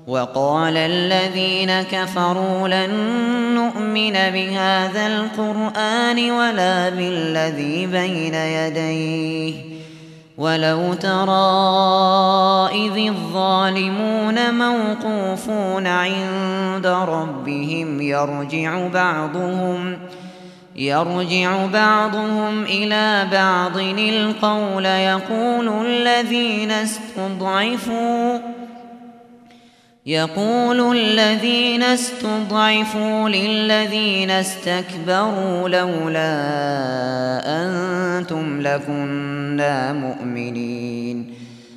وقال الذين كفروا لن نؤمن بهذا القرآن ولا بالذي بين يديه ولو ترى إذ الظالمون موقوفون عند ربهم يرجع بعضهم إلى بعض القول يقول الذين استضعفوا للذين استكبروا لولا أنتم لكنا مؤمنين